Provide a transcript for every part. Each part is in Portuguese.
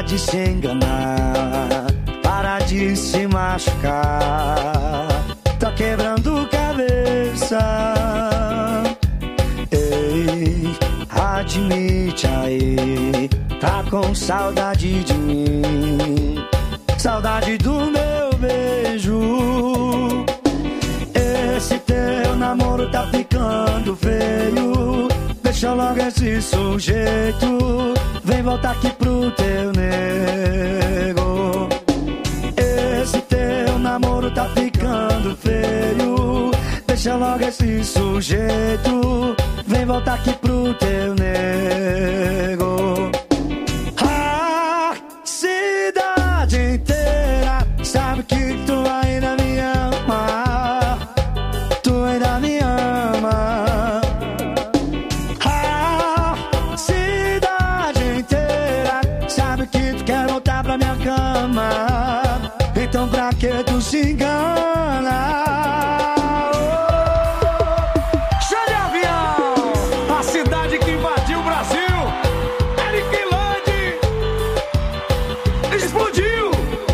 de se enganar, para de se machucar. Tá quebrando cabeça. Ei, admite aí, tá com saudade de mim, saudade do meu beijo. Esse teu namoro tá ficando feio, deixa logo esse sujeito, vem voltar aqui pro teu nego. Esse teu namoro tá ficando feio, deixa logo esse sujeito, vem voltar aqui pro teu nego. A cidade inteira sabe que tu ainda me ama, tu ainda me ama. A cidade inteira sabe que tu quer voltar pra minha cama, então pra que tu se engana? Show de avião! A cidade que invadiu o Brasil, Eric Land explodiu!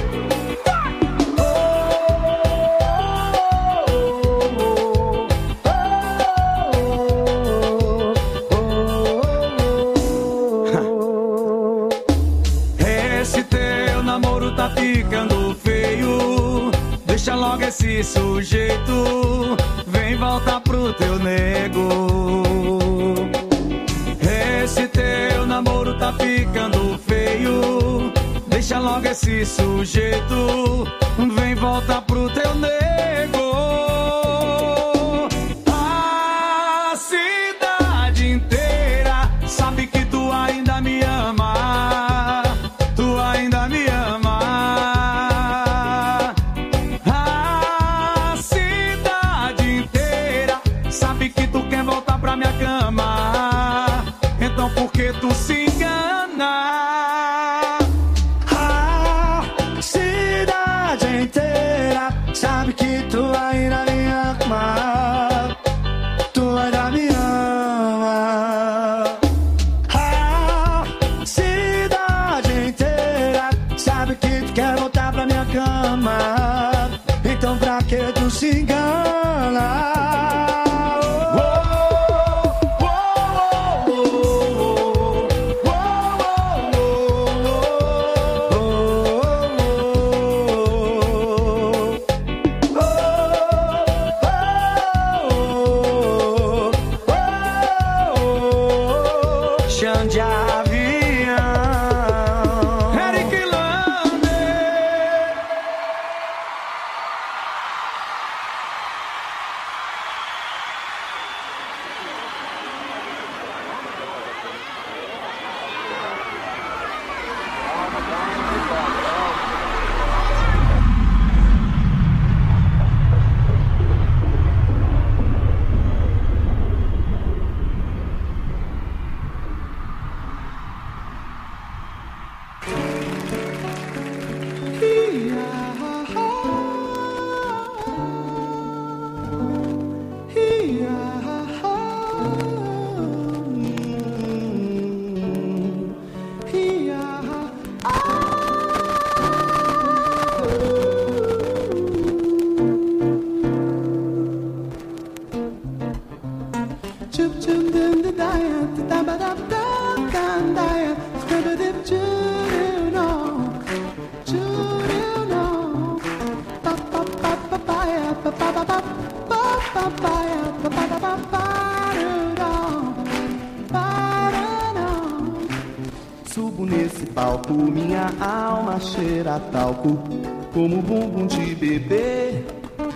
Esse teu namoro tá ficando feio, deixa logo esse sujeito, vem voltar pro teu nego. Esse teu namoro tá ficando feio, deixa logo esse sujeito, vem voltar pro teu nego. A cidade inteira sabe que tu ainda me ama, tu ainda me ama. A cidade inteira sabe que tu quer voltar pra minha cama, então por que tu se engana? A cidade inteira sabe que tu ainda me ama, tu ainda me ama. A cidade inteira sabe que tu quer voltar pra minha cama, então pra que tu se engana? Chão de avião, Eric Land. Subo nesse palco, minha alma cheira a talco, como bumbum de bebê,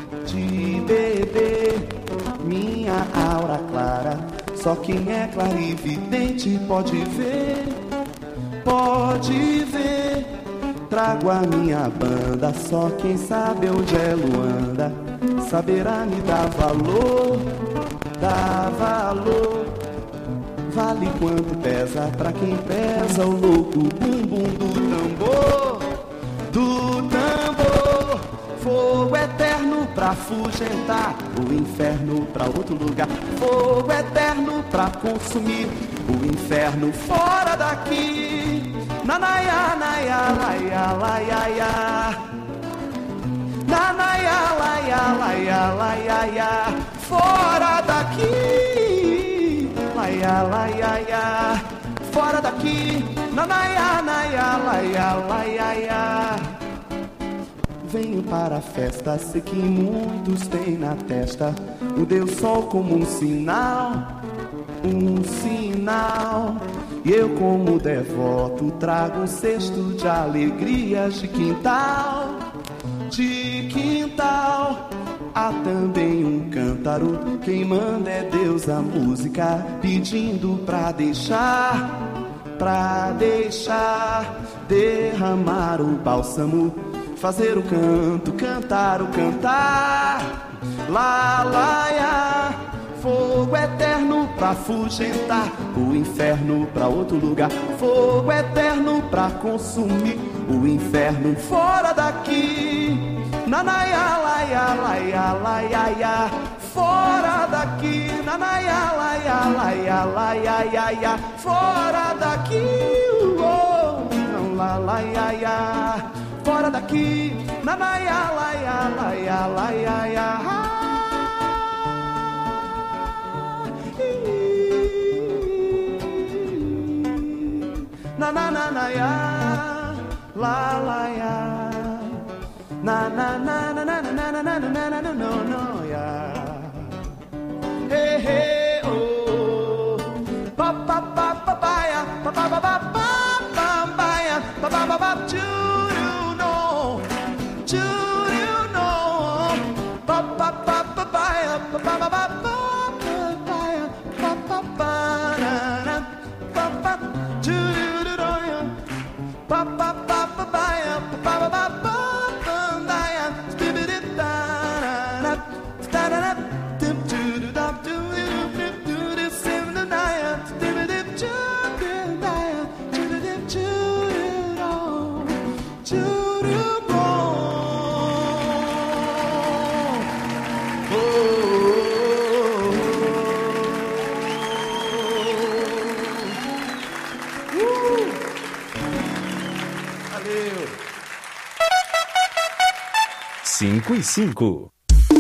minha aura clara. Só quem é clarividente pode ver, pode ver. Trago a minha banda, só quem sabe onde é Luanda saberá me dar valor, dá valor. Vale quanto pesa pra quem pesa o louco bumbum do tambor, do tambor. Fogo eterno pra afugentar o inferno pra outro lugar. Fogo eterno pra consumir o inferno fora daqui. Nanaya, naya, laia, laia, ia. Nanaya, laia, laia, laia, ia. Fora daqui, laia, laia, ia. Fora daqui, nanaya, naya, laia, laia, ia. Venho para a festa, sei que muitos têm na testa o Deus Sol como um sinal, um sinal. E eu como devoto trago um cesto de alegrias de quintal, de quintal. Há também um cântaro, quem manda é Deus a música, pedindo pra deixar derramar o bálsamo, fazer o canto, cantar o cantar. Lá, lá, ia. Fogo eterno pra afugentar o inferno pra outro lugar. Fogo eterno pra consumir o inferno fora daqui. Nanaya, laia, laia, laia, ia. Fora daqui. Nanaya, laia, laia, laia, ia, ia. Fora daqui. Não, la, laia, ia. Fora daqui. Nanaya, laia, laia, laia, ia. Na na na na ya, la la ya, na na na na na na na na na na na no no ya. Hey hey oh, pa pa pa pa pa ya, pa pa pa pa pa pa ya, pa pa pa pa churu no, pa pa pa pa pa ya, pa pa pa pa pa ya, pa pa pa na na, pa pa churu. Pa pa pa pa pa ya, pa pa pa pa pa ya, stibidi da da da da da, dim do da do do do sim da ya, stibidi chudi da ya, chudi chudi ro, chudi ro. Valeu. 5 e 5.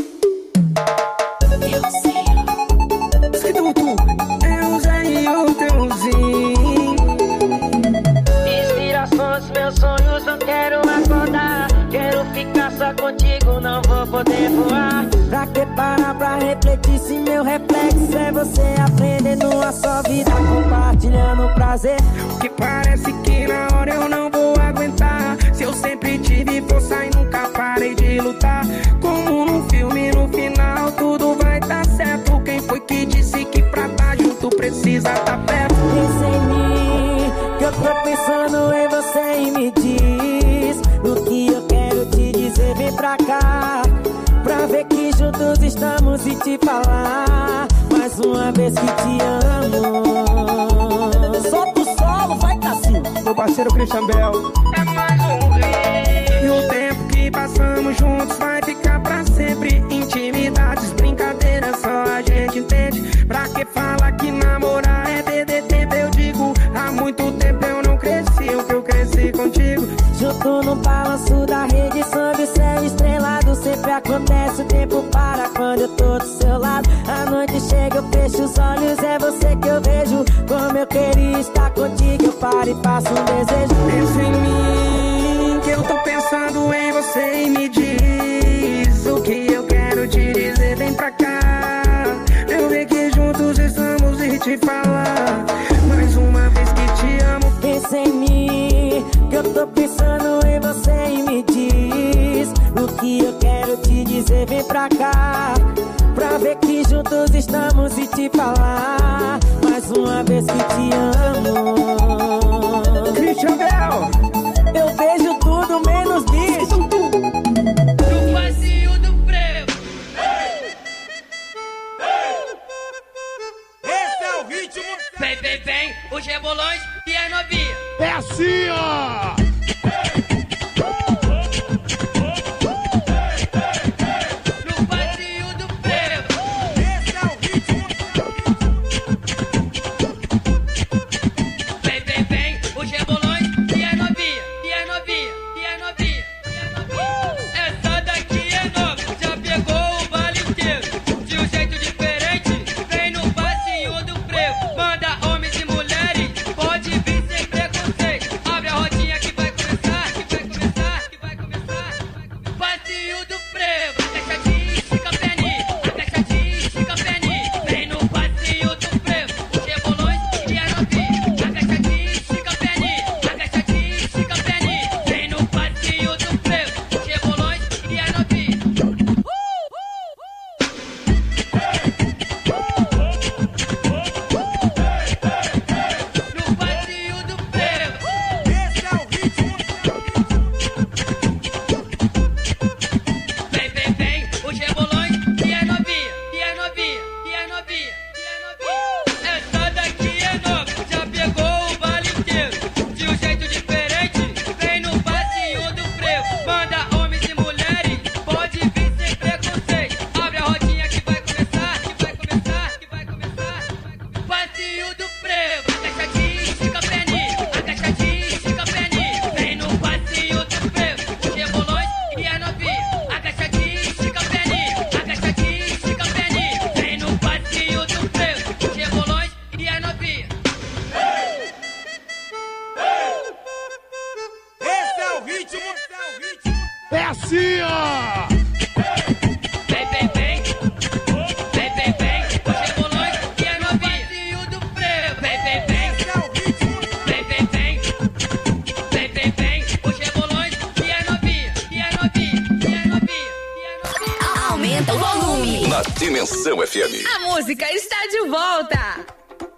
Inspirações, meus sonhos, não quero acordar. Quero ficar só contigo, não vou poder voar. Pra que parar pra refletir se meu reflexo é você aprendendo a sua vida, compartilhando prazer. Que parece que na hora eu não vou aguentar. Se eu sempre tive força e nunca parei de lutar. Como num filme, no final tudo vai dar certo. Quem foi que disse que pra tá junto precisa tá perto? Pensa em mim, que eu tô pensando em você e me diz o que eu quero te dizer, vem pra cá. Pra ver que juntos estamos e te falar mais uma vez que te amo. Solta o solo, vai Cassinho. Meu parceiro Christian Bell. É mais um rei. E o tempo que passamos juntos vai ficar pra sempre. Intimidades, brincadeiras, só a gente entende. Pra que fala que namorar é perder tempo? Eu digo, há muito tempo eu não cresci o que eu cresci contigo. Junto no balanço da rede, sob o céu estrelado. Sempre acontece, o tempo para quando eu tô do seu lado. A noite chega, eu fecho os olhos, é você que eu vejo. Como eu queria estar contigo, eu paro e faço um desejo. Pensa em mim, que eu tô pensando em você e me diz o que eu quero te dizer, vem pra cá. Eu ver que juntos estamos e te falar mais uma vez que te amo. Pensa em mim, que eu tô pensando em você e me diz o que eu quero te dizer, vem pra cá. Pra ver que juntos estamos e te falar mais uma vez que te amo. Christian Bell. Eu vejo tudo menos bicho. No vazio do prego. Esse é o ritmo. Vem, vem, vem, os rebolões e as novinhas. É assim, ó. No vazio do prego. Esse é o ritmo. Vem, vem, vem, os rebolões e É assim, ó! Vem, vem, vem. Vem, vem, vem. Os rebolões e a novinha do frevo. Vem, vem, vem. Vem, vem, vem. Vem, vem, vem. Os rebolões e a novinha. E a novinha. E a novinha. E a novinha. Aumenta o volume. Na Dimensão FM. A música está de volta.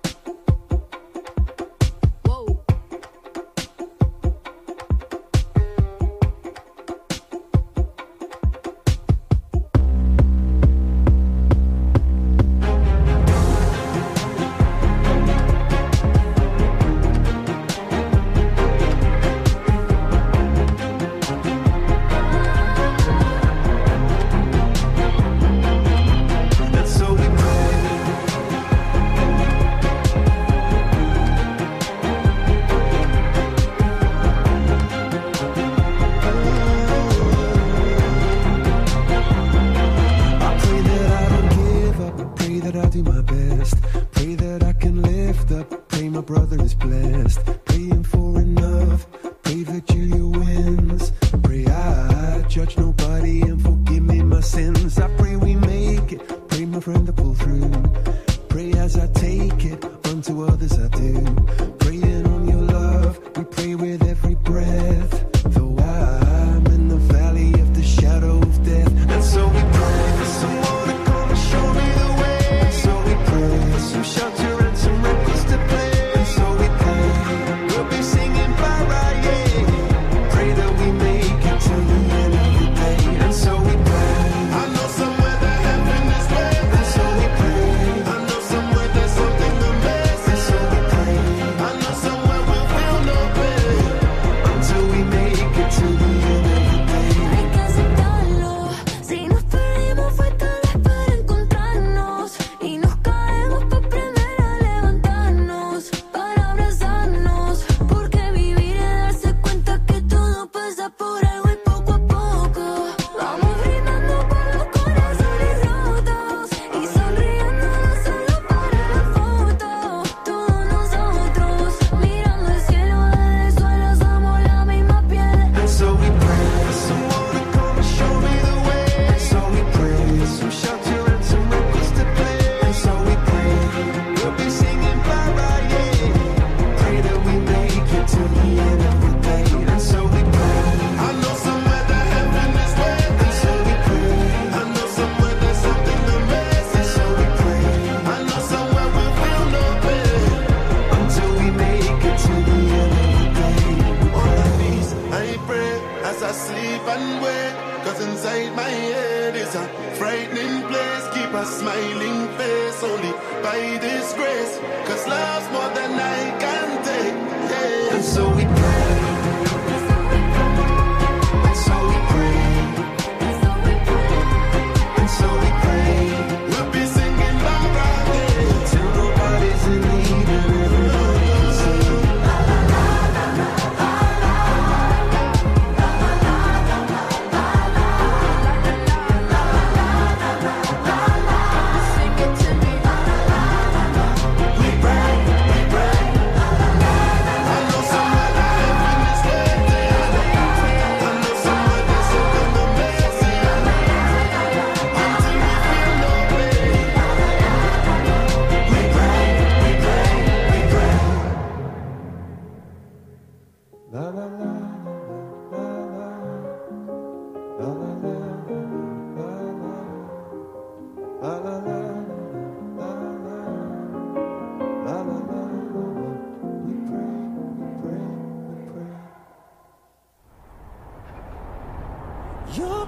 You're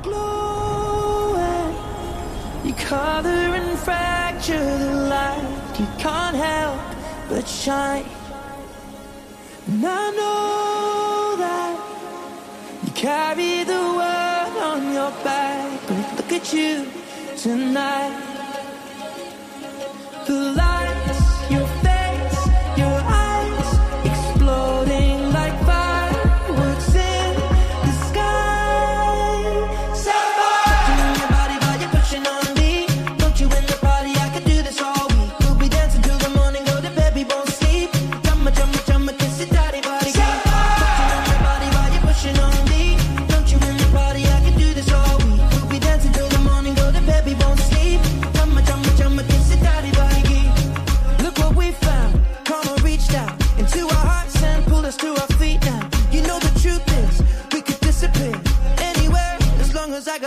glowing, you color and fracture the light. You can't help but shine. And I know that you carry the world on your back. But look at you tonight. The lights, your face, your eyes, exploding like fireworks in the sky. Touching your body while you're pushing on me. Don't you in the party, I could do this all week. We'll be dancing till the morning, go to bed, we won't sleep. Chumma, chumma, chumma, kiss it, daddy, body. Touching on your body while you're pushing on me. Don't you in the party, I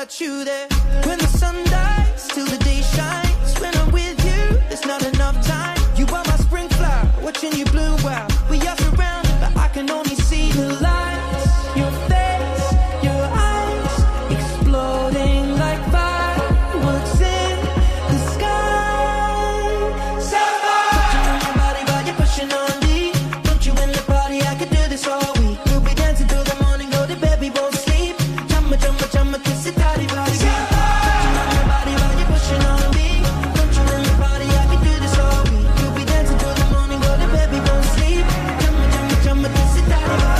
got you there. When the sun dies, till the day shines. When I'm with you, there's not enough time. You are my spring flower, watching you bloom wild. We are surrounded, but I can only see the lights. Your face, your eyes, exploding like fireworks in the sky. Touching on your body while you're pushing on me. Don't you in the party, I could do this all week. We'll be dancing till the morning, go to bed, we won't sleep. Chumma, chumma, chumma, kiss it, daddy, body. Touching on your body while you're pushing on me. Don't you in the party, I could do this all week. We'll be dancing till the morning, go to bed, we won't sleep. Chumma, chumma, chumma, kiss it, daddy, body.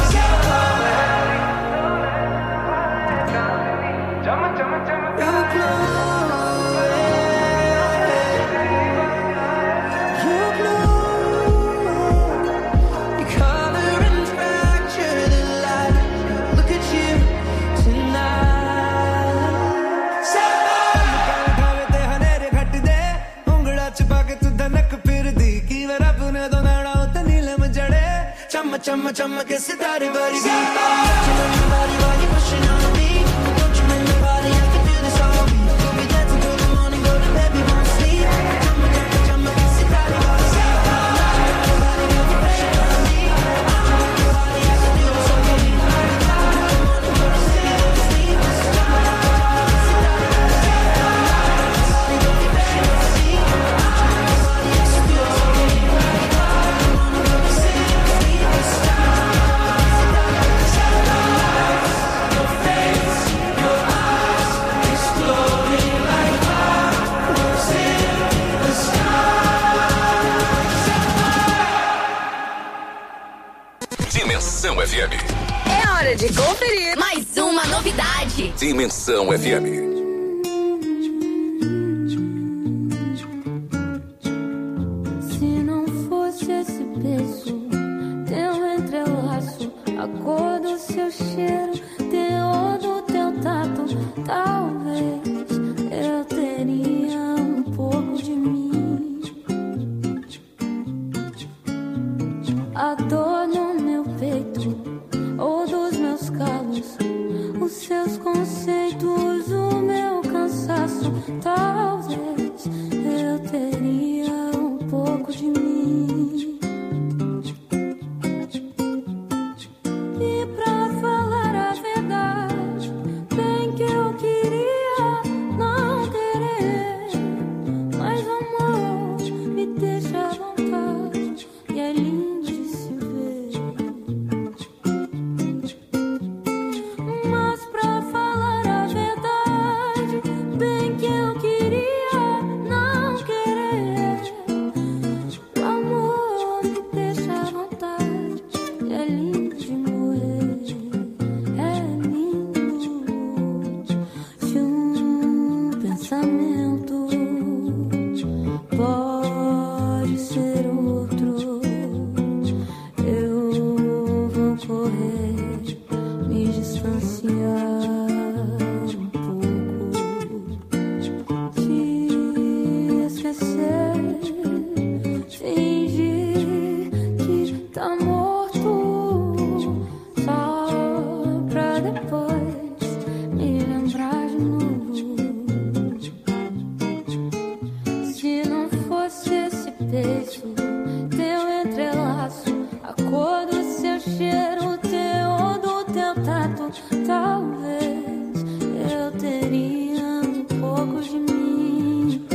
Chumma, chumma, kiss it, daddy, body. Touching on your body while you're pushing on me. Don't you in the party, I can do this all week. We'll be dancing till the morning, go to bed, we won't sleep. Chumma, chumma, chumma, kiss it, daddy, body. Touching on your body while you're pushing on me. Don't you in the party, I can do this all week. We'll be dancing till the morning, go to bed, we won't sleep. Chumma, chumma, kiss it, daddy, body. Don't be pushing on me. Don't you in the party, I can do this all week. We'll be dancing till the morning, go to bed. Dimensão FM. É hora de conferir mais uma novidade. Dimensão FM. Se não fosse esse beijo, teu entrelaço, a cor do seu cheiro, teor do teu tato, talvez eu teria um pouco de mim. A dor no meu peito ou dos meus calos, os seus conceitos, o meu cansaço, talvez eu teria um pouco de mim. E pra falar a verdade, bem que eu queria não querer, mas o amor me deixa à vontade e é lindo de se ver. Mas pra falar a verdade, bem que eu queria não querer, o amor me deixa à vontade e é lindo de morrer. É lindo se um pensamento pode ser outro. Eu vou correr, me distanciar um pouco, te esquecer, fingir que tá morto, só pra depois me lembrar de novo. Se não fosse esse beijo, teu entrelaço, a cor do seu cheiro, o teor do teu tato, talvez eu teria um pouco de mim.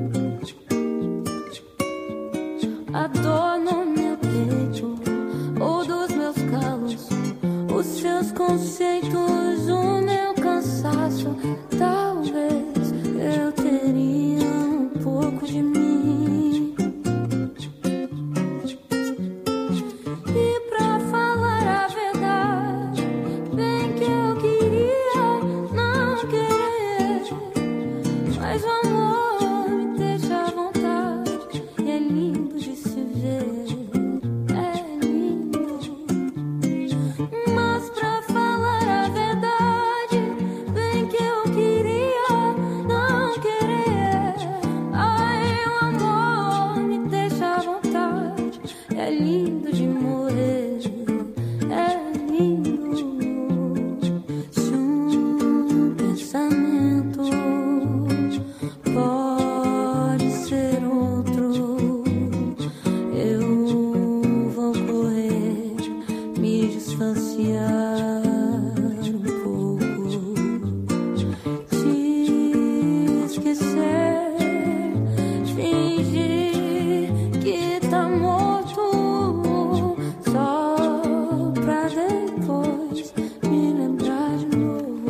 A dor no meu peito ou dos meus calos, os seus conceitos, o meu cansaço, talvez eu teria um pouco de mim. E pra falar a verdade, bem que eu queria não querer, mas o amor me deixa à vontade e é lindo de se ver. É lindo. Mas pra falar a verdade, distanciar um pouco, te esquecer, fingir que tá morto, só pra depois me lembrar de novo,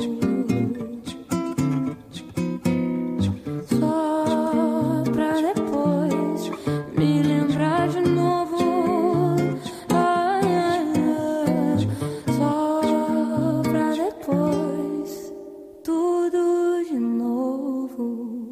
só pra depois me lembrar de novo. Ai, ai, ai, só pra depois tudo de novo.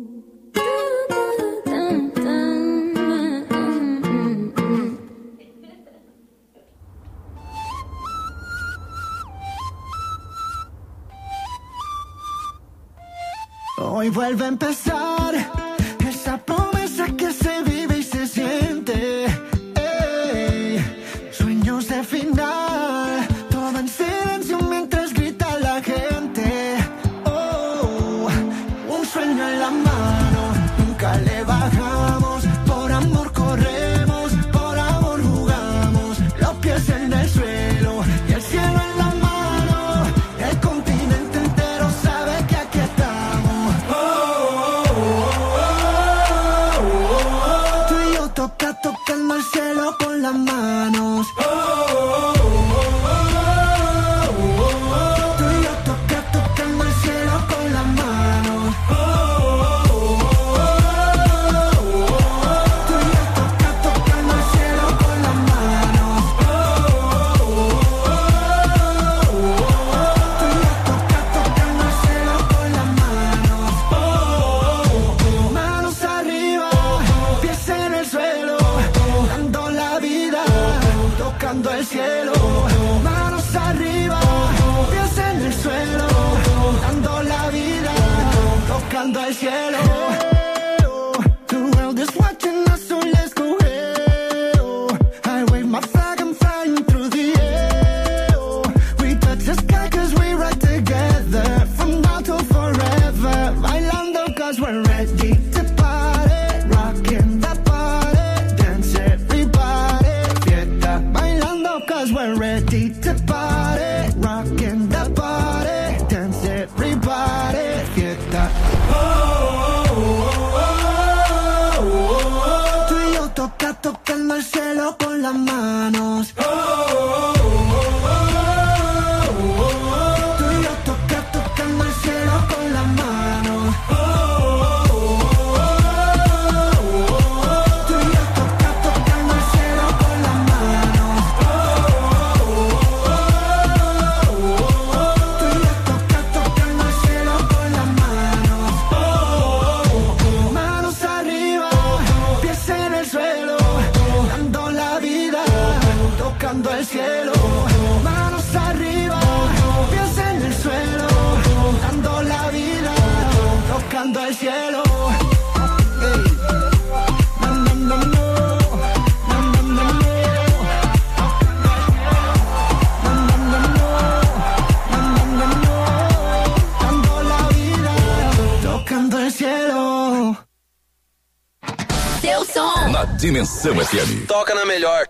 Hoy vuelve a empezar esa promesa que se vive y se siente. Ey, sueños de final, todo en silencio mientras grita la gente. Oh, un sueño en la mano, nunca le bajamos. Por amor corremos, por amor jugamos. Los pies en el suelo y el cielo en la mano. El continente entero sabe que aquí estamos. Tú y yo tocando el cielo con las manos. Tú y yo tocando el cielo con las manos. Tú y yo tocando el cielo con las manos. Tú y yo tocando el cielo con las manos. Manos arriba, pies en el suelo, dando la vida, tocando el cielo. Manos arriba, pies en el suelo, dando la vida, tocando el cielo. The world is watching us, so let's go. I wave my flag, I'm flying through the air. We touch the sky cause we ride together, from now till forever. Bailando cause we're ready to party, rocking the party, dance everybody, fiesta. Bailando cause we're ready to party, rocking the party, dance everybody, fiesta. Tú y yo tocando el cielo con las manos. Tú y yo tocando el cielo con las manos. Tú y yo tocando el cielo con las manos. Tú y yo tocando el cielo con las manos. Manos arriba, pies en el suelo, dando la vida, tocando el cielo. Manos arriba, pies en el suelo, dando la vida, tocando el cielo. Ey. No, no, no, no. No, no, no, no. No, no, no, no. No, no, no, no. Dando la vida, tocando el cielo. Seu som. Na Dimensão FM. Toca na melhor.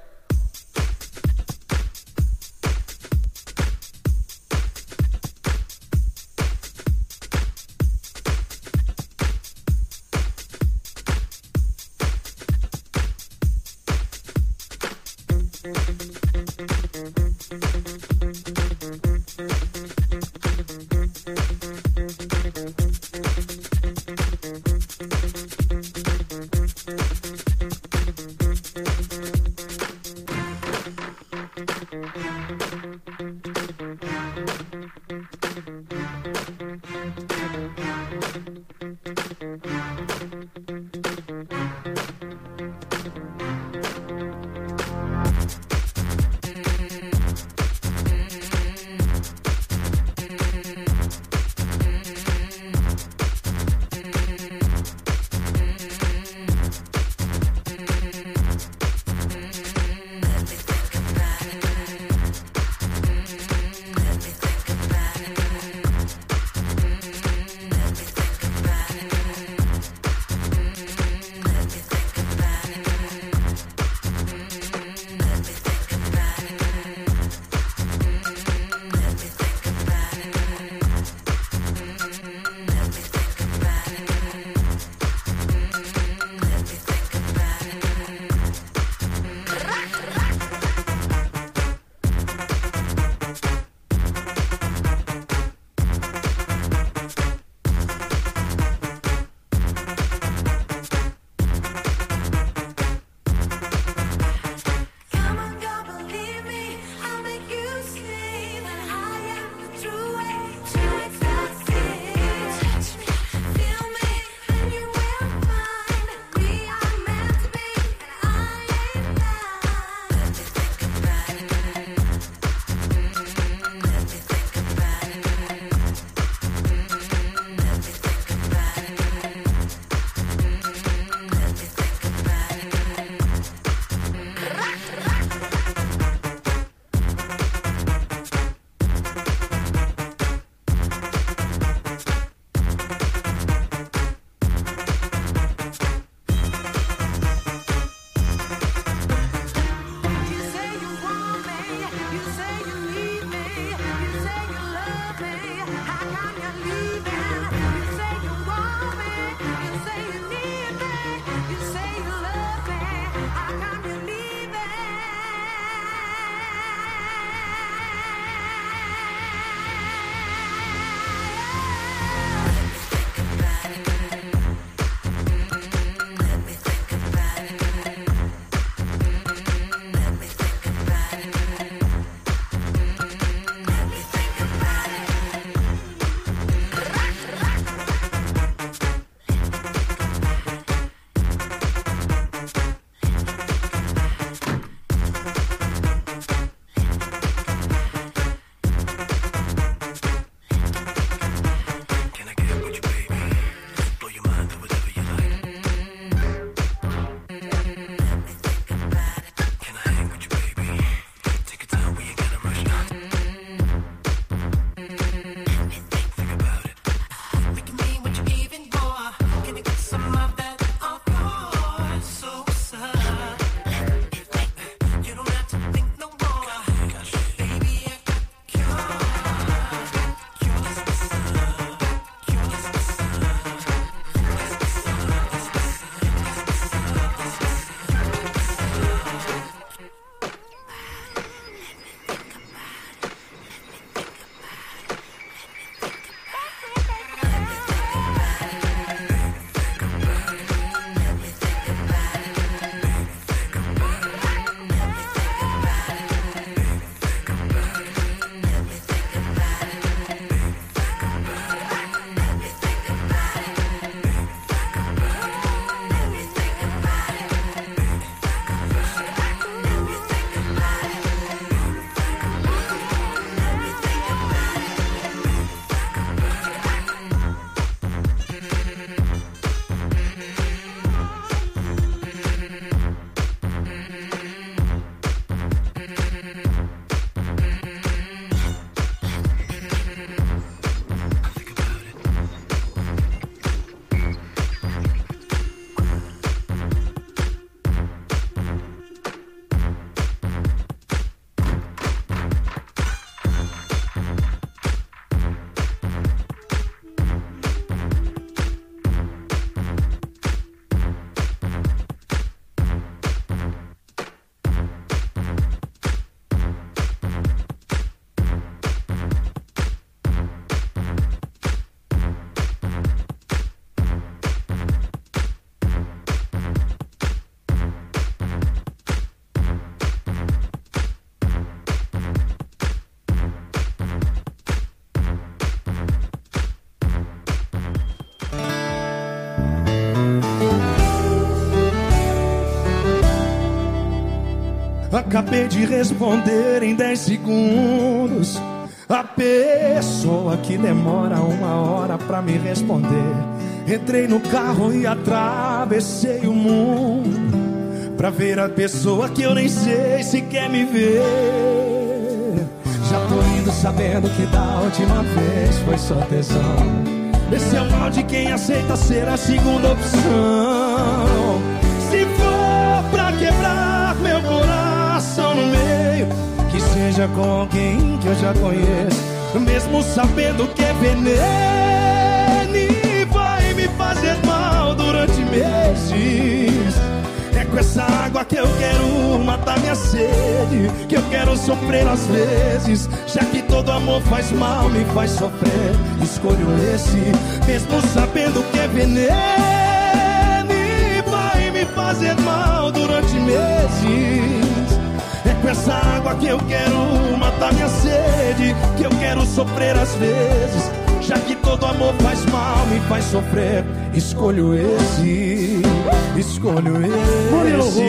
Acabei de responder em 10 segundos. A pessoa que demora 1 hora pra me responder. Entrei no carro e atravessei o mundo pra ver a pessoa que eu nem sei se quer me ver. Já tô indo sabendo que da última vez foi só tesão. Esse é o mal de quem aceita ser a segunda opção. Se for pra quebrar meu coração no meio, que seja com alguém que eu já conheço, mesmo sabendo que é veneno e vai me fazer mal durante meses. É com essa água que eu quero matar minha sede, que eu quero sofrer às vezes, já que todo amor faz mal, me faz sofrer. Escolho esse, mesmo sabendo que é veneno e vai me fazer mal durante meses. É com essa água que eu quero matar minha sede, que eu quero sofrer às vezes, já que todo amor faz mal, me faz sofrer. Escolho esse, escolho esse.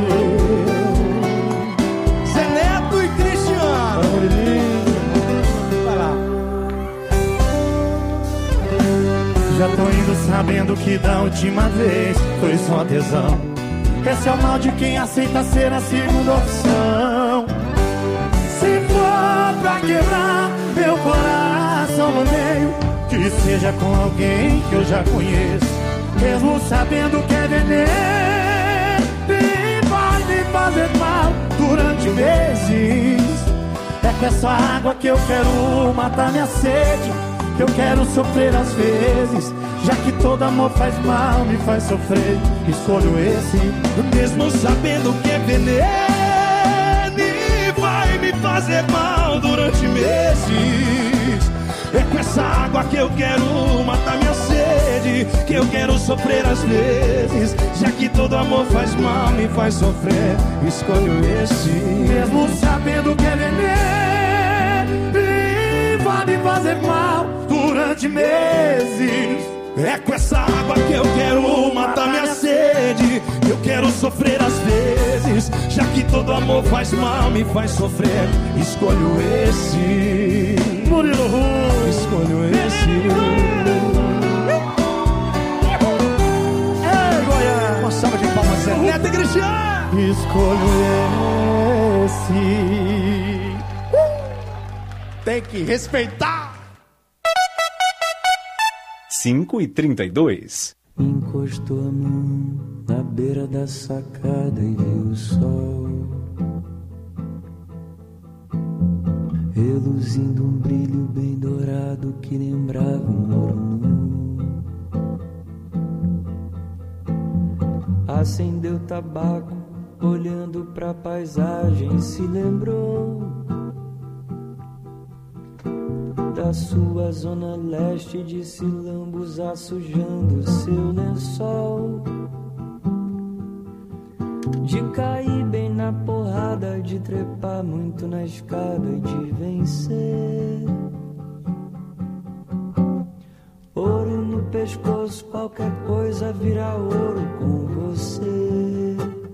Zé Neto e Cristiano. Vai lá. Já tô indo sabendo que da última vez foi só tesão. Esse é o mal de quem aceita ser a segunda opção. Se for pra quebrar meu coração no meio, que seja com alguém que eu já conheço, mesmo sabendo que é veneno e vai me fazer mal durante meses. É com essa água que eu quero matar minha sede, que eu quero sofrer às vezes, já que todo amor faz mal, me faz sofrer. Escolho esse, mesmo sabendo que é veneno e vai me fazer mal durante meses. É com essa água que eu quero matar minha sede, que eu quero sofrer às vezes, já que todo amor faz mal, me faz sofrer. Escolho esse, mesmo sabendo que é veneno e vai me fazer mal durante meses. É com essa água que eu quero matar minha sede, que eu quero sofrer às vezes, já que todo amor faz mal, me faz sofrer. Escolho esse, Murilo Ru, escolho esse. Ei, Goiás, uma salva de palmas, Zé Neto e Cristiano. Escolho esse. Tem que respeitar. 5h32. Encostou a mão na beira da sacada e viu o sol reluzindo um brilho bem dourado que lembrava um ouro nu. Acendeu tabaco, olhando pra paisagem, se lembrou da sua zona leste, de se lambuzar sujando seu lençol, de cair bem na porrada, de trepar muito na escada e de vencer. Ouro no pescoço, qualquer coisa vira ouro com você.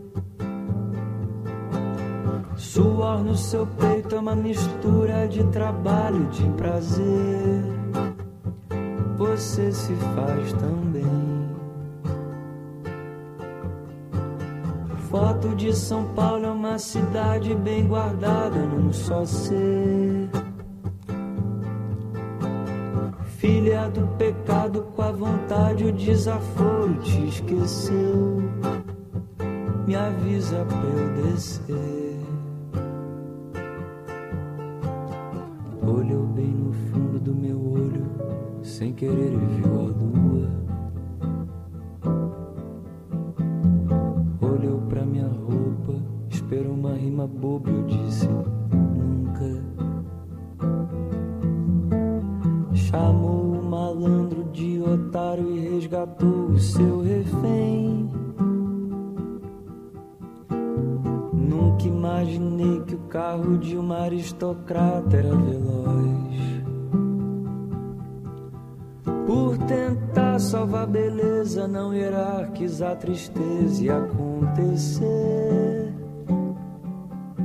Suor no seu peito é uma mistura de trabalho e de prazer. Você se faz tão bem. Foto de São Paulo é uma cidade bem guardada num só ser. Filha do pecado com a vontade, o desaforo te esqueceu. Me avisa pra eu descer. Olhou bem no fundo do meu olho, sem querer e viu a lua. Olhou pra minha roupa, esperou uma rima boba, eu disse nunca. Chamou o malandro de otário e resgatou o seu refém. Nunca imaginei que o carro de uma aristocrata era veloz. Por tentar salvar a beleza, não hierarquizar a tristeza e acontecer.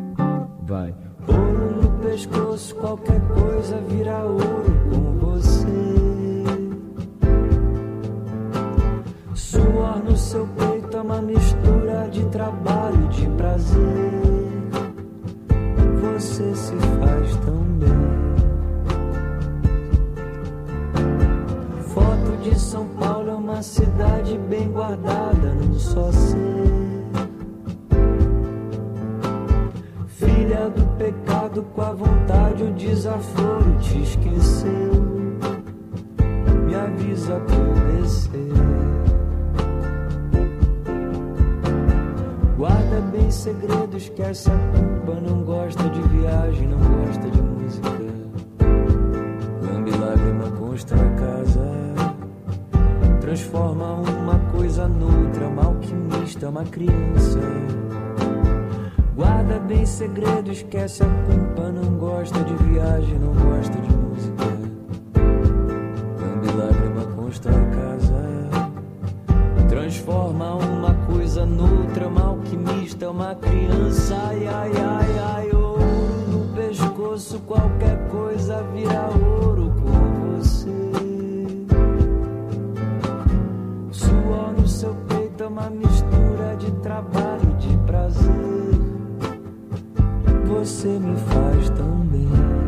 Vai. Ouro no pescoço, qualquer coisa vira ouro com você. Suor no seu peito é uma mistura de trabalho e de prazer. Você se faz tão bem. Foto de São Paulo é uma cidade bem guardada num só ser. Filha do pecado com a vontade, o desaforo te esqueceu. Me avisa pra eu descer. Guarda bem segredo, esquece a culpa. Não gosta de viagem, não gosta de música. Lambe lágrima, constrói casa. Transforma uma coisa noutra, uma alquimista, uma criança. Guarda bem segredo, esquece a culpa. Não gosta de viagem, não gosta de música. Lambe lágrima, constrói casa. Transforma uma coisa noutra, uma alquimista, uma criança. Ai, ai, ai, ai, ouro no pescoço, qualquer coisa vira ouro com você. Suor no seu peito é uma mistura de trabalho e de prazer. Você me faz tão bem.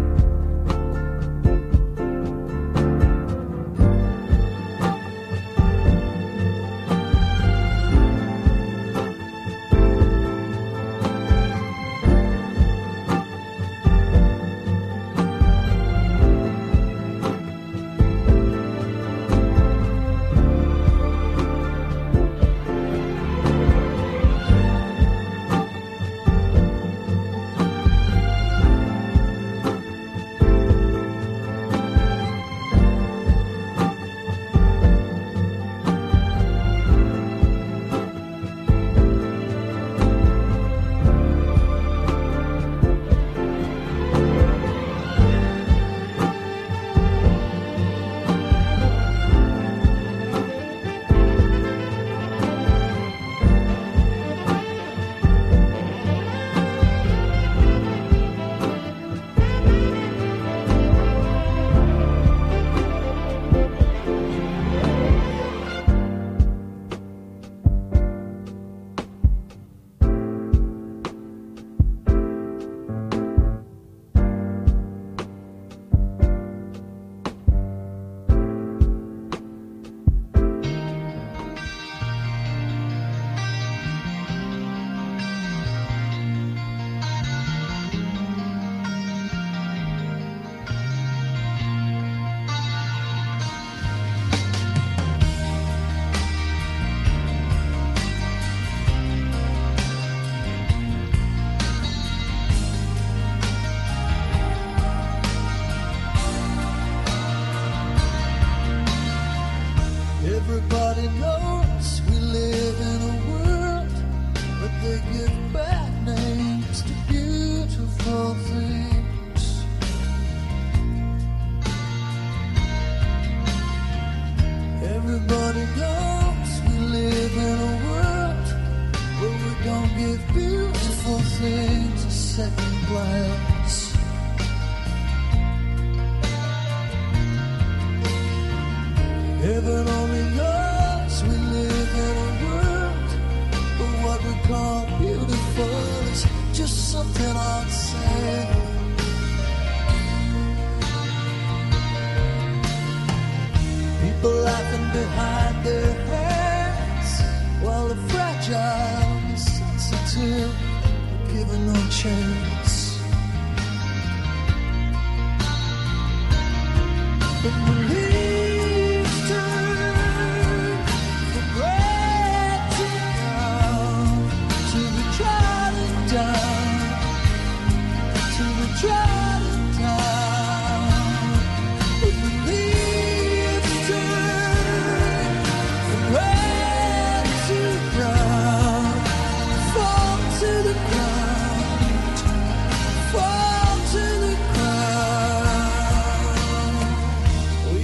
Everybody knows we live in a world, but they give bad names to beautiful things. Everybody knows we live in a world where we don't give beautiful things a second glance. Heaven only knows we live in a world, but what we call beautiful is just something I'd say. People laughing behind their hands, while the fragile and sensitive are given no chance. But when leaves turn from red to brown, to be trodden down, to be trodden down. But when leaves turn from red to brown, fall to the ground, fall to the ground. We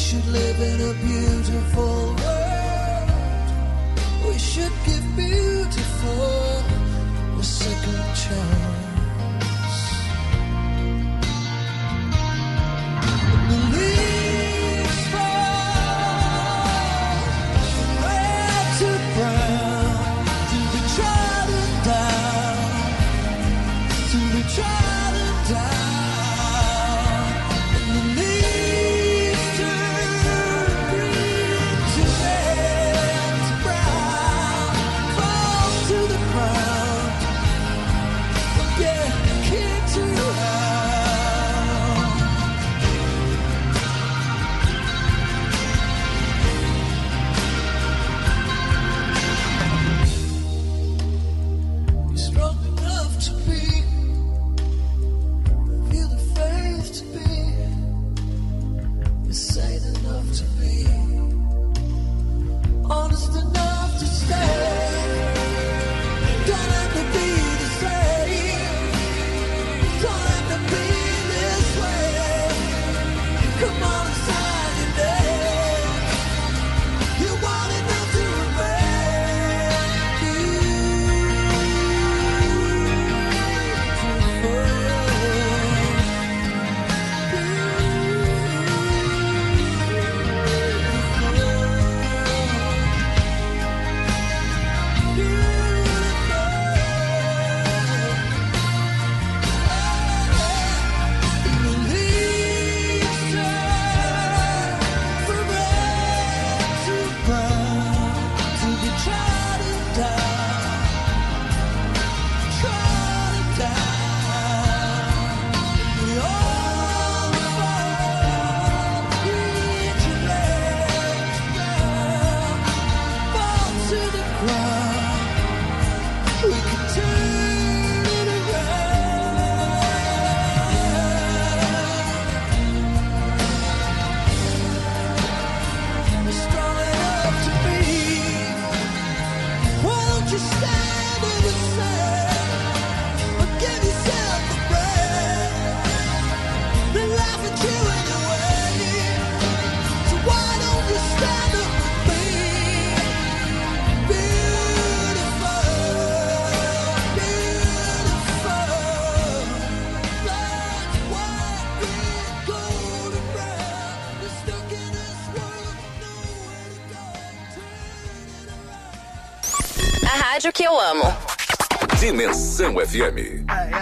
should live in a beautiful world. We should give beautiful a second chance. The leaves fall from red to brown, to be trodden down, to be trodden down. And the leaves turn green to red to brown, fall to the ground. Yeah, kicked around. You're strong enough to be, feel the faith to be, you're sane enough to be, honest enough to stay. Don't have to be the same. Don't have to be this way. Come on and sign your name. You want enough to A rádio que eu amo. Dimensão FM.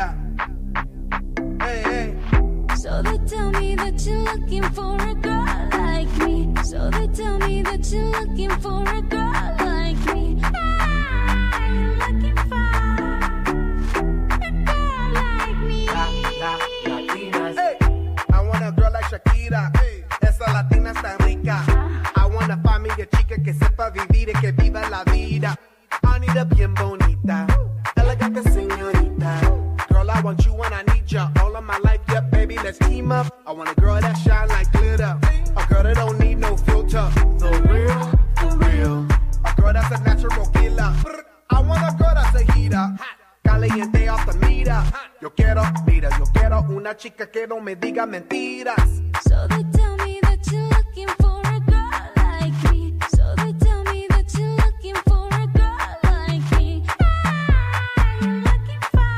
So they tell me that you're looking for a girl like me. So they tell me that you're looking for a girl like me. I'm looking for a girl like me. Hey, I want a girl like Shakira. Esa latina está rica. I want a familia chica que sepa vivir y que viva la vida. Anita bien bonita, elegante señorita. Girl, I want you and I need ya all of my life. Yeah, baby, let's team up. I want a girl that shine like glitter, a girl that don't need no filter. The real, for real. A girl that's a natural killer. I want a girl that's a heater, caliente off the meter. Yo quiero, mira, yo quiero una chica que no me diga mentiras. So they tell me that you're looking for a girl like me. So they tell me that you're looking for a girl like me. I'm looking for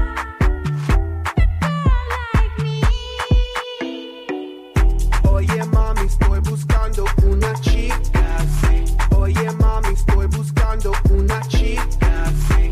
a girl like me. Oye mami, estoy buscando una chica, sí. Oye mami, estoy buscando una chica, sí.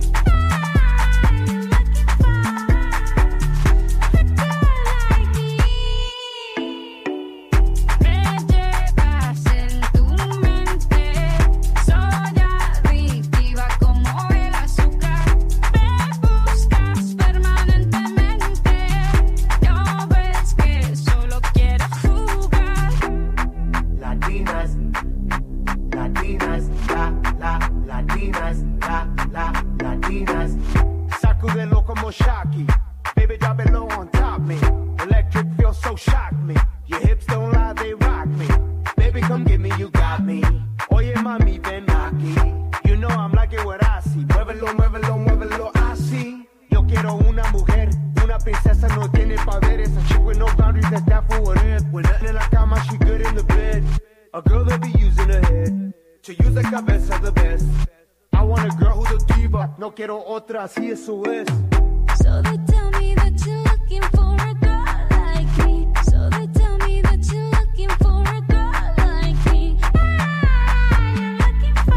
A girl that be using her head to use the cabeza the best. I want a girl who's a diva. No quiero otra, así eso es. So they tell me that you're looking for a girl like me. So they tell me that you're looking for a girl like me. You're looking for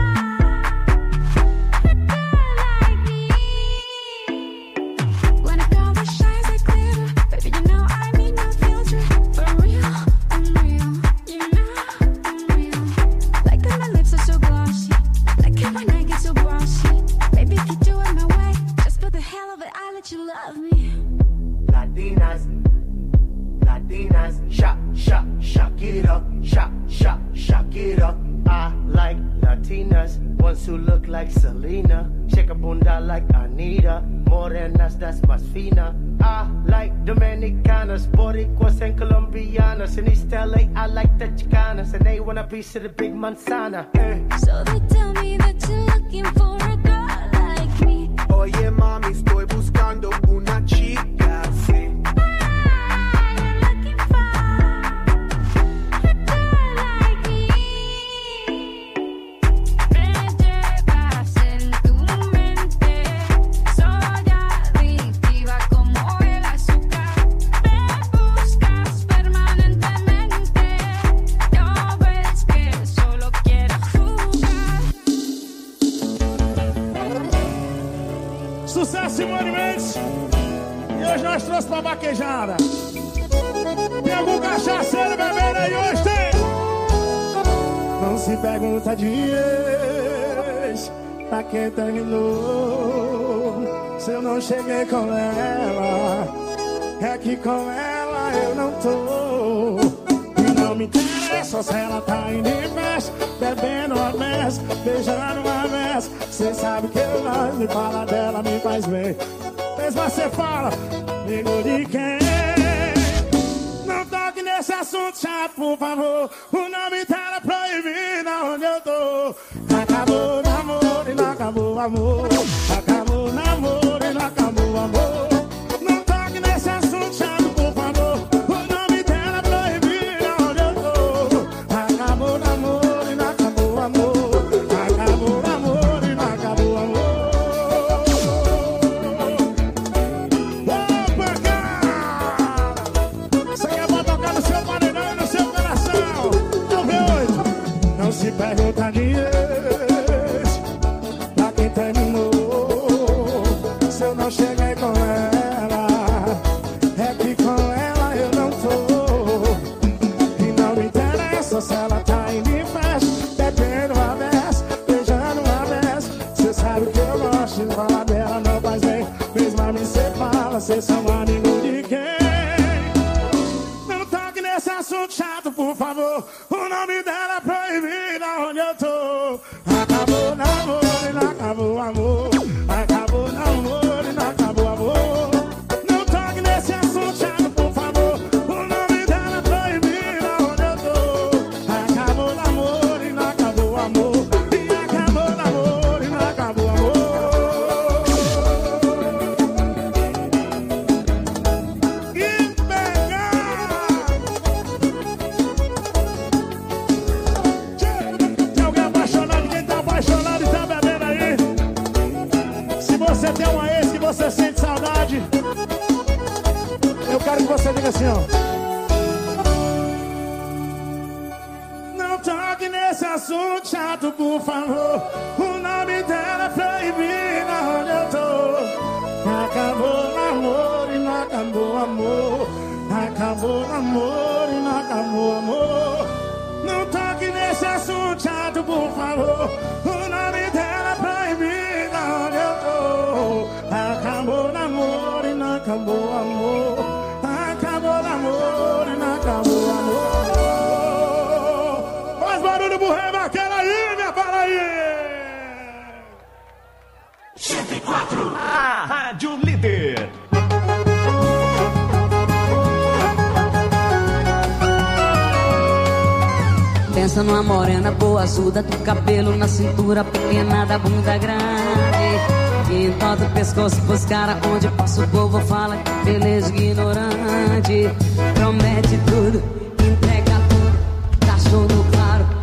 a girl like me. When a girl that shines like glitter, baby, you know I need no filter. For real, I'm real. You know I'm real. Like that my lips are so glossy. Like how my neck gets so bossy. Baby, if you do it my way, just for the hell of it, I'll let you love me. Latinas, Latinas, shock it up, shock it up. I like Latinas, ones who look like Selena, shake a bunda like Anita, morenas that's más fina. I like Dominicanas, Boricuas and Colombianas. In East LA, I like the Chicanas, and they want a piece of the big manzana. So they tell me that you're looking for a girl like me. Oye mami, estoy buscando una chica, sí. Sucesso, Simone Mendes. E hoje nós trouxemos pra vaquejada. Tem algum cachaceiro bebendo aí hoje? Tem! Não se pergunta dias pra quem terminou. Se eu não cheguei com ela, é que com ela eu não tô. E não me interessa se ela tá indo em festa, bebendo uma mesa, beijando uma mesa. Cê sabe que eu gosto de falar dela, me faz bem. Mas você fala, amigo de quem? Não toque nesse assunto chato, por favor. O nome dela é proibido onde eu tô. Acabou o namoro e não acabou o amor. Acabou o namoro e não acabou o amor. Não toque nesse assunto chato, por favor. O nome dela é proibido onde eu tô. Acabou o namoro e não acabou o amor. Acabou o namoro e não acabou o amor. Opa, cara! Isso aí é pra tocar no seu paredão e no seu coração. Então vê hoje. Não se pergunta dias pra quem terminou. Se eu não cheguei com ela, é que com ela eu não tô. E não me interessa se ela tá indo em festa, bebendo uma vez, beijando uma vez. Cê sabe que eu gosto de falar dela, não faz bem. Mesmo a mim cê fala, cê são amigo de quem? Não toque nesse assunto chato, por favor. O nome dela é proibido onde eu tô. Acabou o namoro e não acabou o amor. Acabou o namoro e não acabou o amor. Não toque nesse assunto chato, por favor. O nome dela é proibido onde eu tô. Acabou o namoro e não acabou o amor. E acabou o namoro e não acabou o amor. Que pegar! Tem alguém apaixonado? Quem tá apaixonado e tá bebendo aí? Se você tem uma ex que você sente saudade, eu quero que você diga assim, ó. Não toque nesse assunto chato, por favor. O nome dela é proibido onde eu tô. Acabou o namoro e não acabou o amor. Acabou o namoro e não acabou o amor. Não toque nesse assunto chato, por favor. O nome dela é proibido onde eu tô. Acabou o namoro e não acabou o amor. Acabou o namoro e não acabou o amor. Faz barulho pro rei vaqueiro aí, minha Paraíba! 104, a Rádio Líder. Pensa numa morena boazuda, do cabelo na cintura pequena, da bunda grande. E entorta o pescoço pros caras, onde passa o povo fala que beleza ignorante. Promete tudo, entrega tudo, tá show no claro.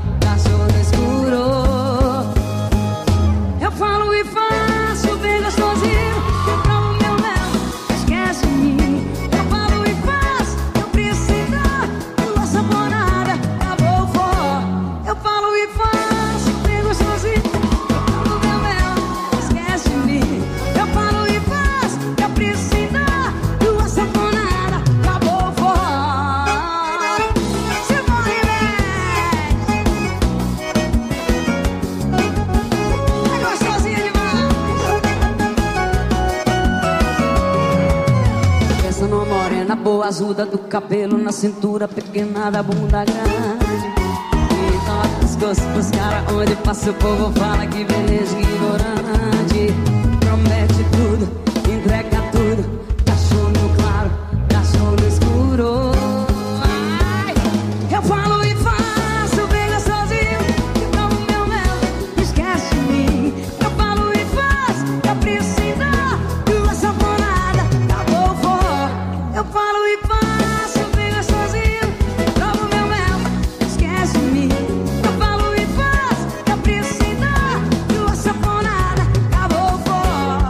boazuda do cabelo na cintura pequena da bunda grande. Então a pescoço pros caras, onde passa o povo fala que beleza ignorante. Promete tudo, entrega tudo, cachorro no claro, cachorro no escuro. Ai, eu falo e faço bem gostosinho, que tomo meu mel, esquece de mim. Eu falo e faço, capricho sem dó, duas sanfonadas, acabou o forró. Eu falo e faço bem gostosinho, que tomo meu mel, esquece de mim. Eu falo e faço, capricho sem dó, duas sanfonadas, acabou o forró.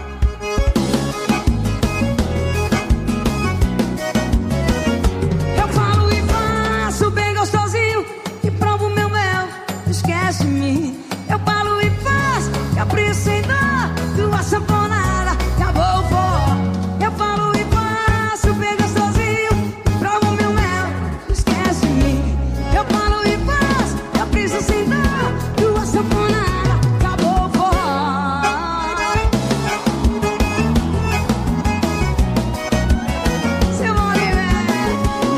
Eu falo e faço bem gostosinho, que provo meu mel, esquece de mim. Eu falo e faço, capricho sem dó, duas sanfonadas, acabou o forró. Eu falo e faço bem gostosinho, que provo meu mel, esquece de mim. Eu falo e faço, capricho sem dó, duas sanfonadas, acabou o forró. Seu Oliver,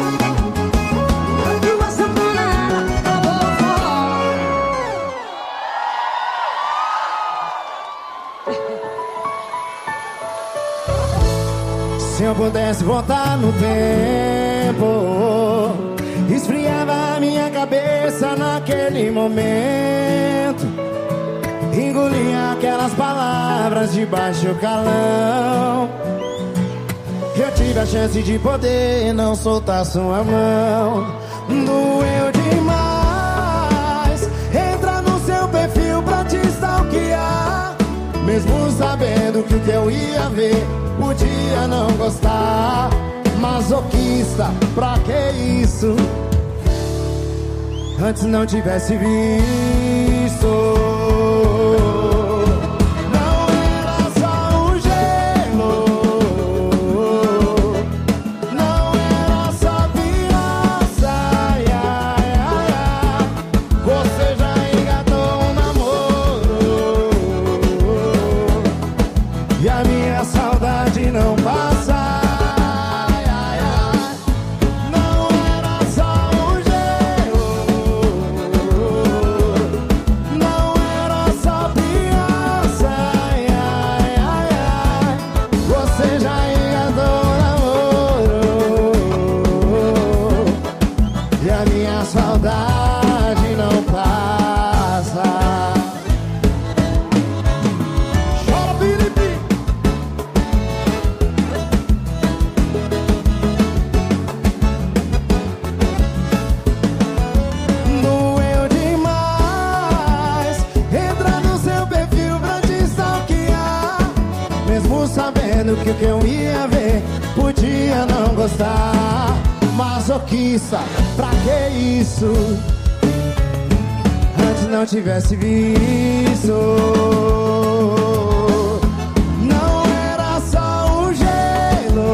duas sanfonadas, acabou o forró. Se eu pudesse voltar no tempo, esfriava a minha cabeça naquele momento, engolia aquelas palavras de baixo calão. Eu tive a chance de poder não soltar sua mão. Doeu demais entrar no seu perfil pra te stalkear, mesmo sabendo que o que eu ia ver podia não gostar. Masoquista, pra que isso? Antes não tivesse visto. Não era só um gelo, não era só criança. Ai, ai, ai, ai. Você já engatou um namoro e a minha saudade não passa. Ai, ai, ai. Não era só um gelo, não era só criança. Ai, ai, ai, ai. Você já engatou um namoro e a minha saudade não passa. Chora, Felipe. Doeu demais entrar no seu perfil pra te stalkear, mesmo sabendo que o que eu ia ver podia não gostar. Masoquista, pra que isso? Antes não tivesse visto. Não era só um gelo,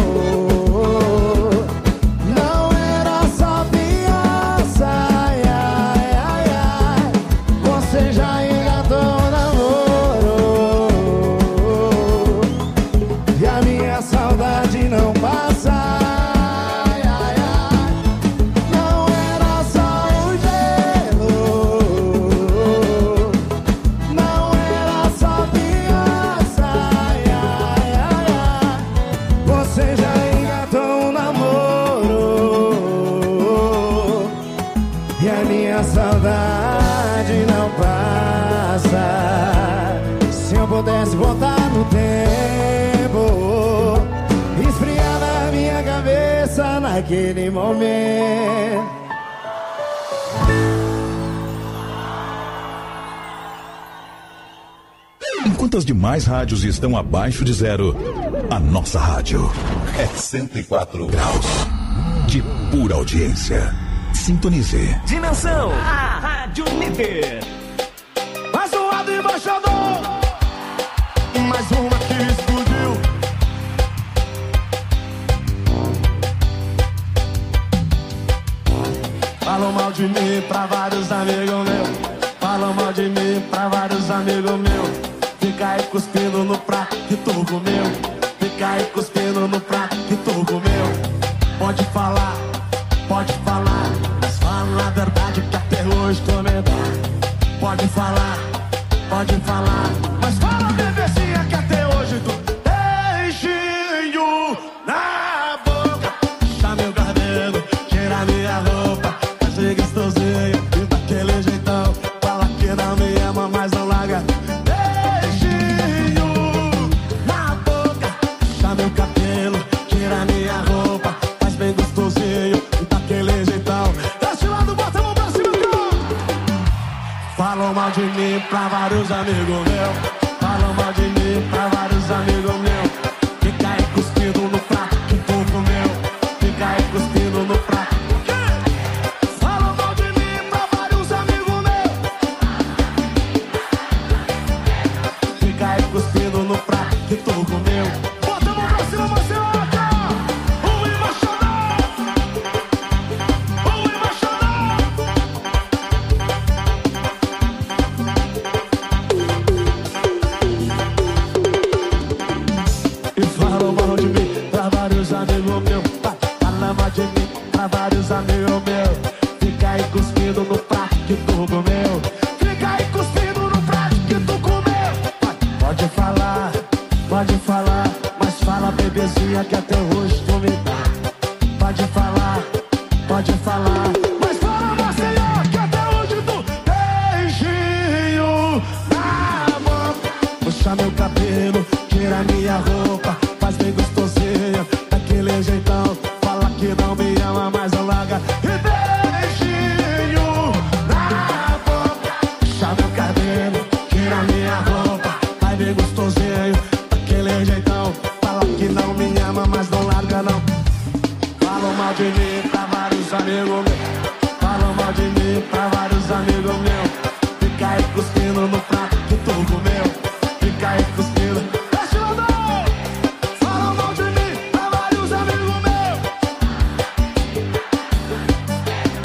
não era só criança. Ai, ai, ai, ai. Você já engatou um namoro e a minha saudade não passa. Ai, ai, ai. Não era só um gelo, não era só criança. Ai, ai, ai, ai. Você já engatou um namoro e a minha saudade não passa. Se eu pudesse voltar no tempo, esfriava a minha cabeça naquele momento. Enquanto as demais rádios estão abaixo de zero, a nossa rádio é 104 graus de pura audiência. Sintonize. Dimensão, a Rádio Líder. Mais um lado embaixador, mais uma que explodiu. Falam mal de mim pra vários amigos meus, falam mal de mim pra vários amigos meus. Fica aí cuspindo no prato que tu comeu, fica aí cuspindo no prato que tu comeu. Pode falar, mas fala a verdade que até hoje tô medado. Pode falar, mas fala bebezinha que até hoje tu beijinho na boca. Puxa meu cabelo, tira minha roupa, faz ser gostosinho e daquele jeitão. Fala que não me ama, mas não larga. Beijinho na boca, puxa meu cabelo, tira minha roupa, faz bem gostosinho e daquele jeitão. Desse lado, bota a mão pra cima, falam mal de mim pra vários amigos meus. Falam mal de mim pra vários amigos meus. Fica aí cuspindo no prato que tu comeu. Fica aí cuspindo no prato. Falam mal de mim pra vários amigos meus. Fica aí cuspindo no prato que tu comeu. Bota a mão pra cima, Marcelo. Vários amigos meus, fica aí cuspindo no prato que tu comeu. Fica aí cuspindo no prato que tu comeu. Pode falar, mas fala bebezinha que até hoje tu me dá. Pode falar, mas fala Maceió que até hoje tu beijinho na boca. Puxa meu cabelo, tira minha roupa, faz bem gostosinho, daquele jeitão. Fala que não me ama, mas não larga. E beijinho na boca. Puxa meu cabelo, tira minha roupa, vai bem gostosinho, daquele jeitão. Fala que não me ama, mas não larga não. Falam mal de mim pra vários amigos meus. Falam mal de mim pra vários amigos meus. Fica aí cuspindo no prato